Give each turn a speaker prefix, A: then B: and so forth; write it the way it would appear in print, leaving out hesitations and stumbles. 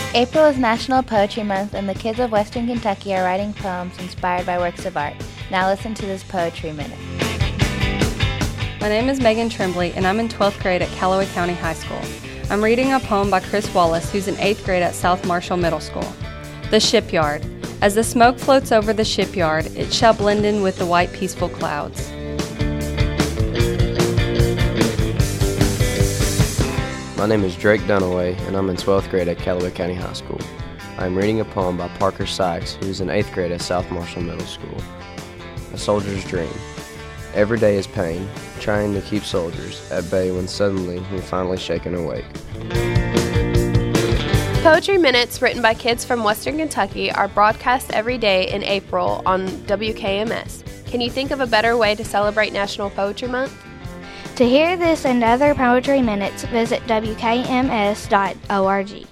A: April is National Poetry Month, and the kids of Western Kentucky are writing poems inspired by works of art. Now listen to this Poetry Minute.
B: My name is Megan Trembley, and I'm in 12th grade at Callaway County High School. I'm reading a poem by Chris Wallace, who's in 8th grade at South Marshall Middle School. The Shipyard. As the smoke floats over the shipyard, it shall blend in with the white peaceful clouds.
C: My name is Drake Dunaway, and I'm in 12th grade at Callaway County High School. I'm reading a poem by Parker Sykes, who's in 8th grade at South Marshall Middle School. A Soldier's Dream. Every day is pain, trying to keep soldiers at bay when suddenly we're finally shaken awake.
D: Poetry Minutes written by kids from Western Kentucky are broadcast every day in April on WKMS. Can you think of a better way to celebrate National Poetry Month?
E: To hear this and other Poetry Minutes, visit WKMS.org.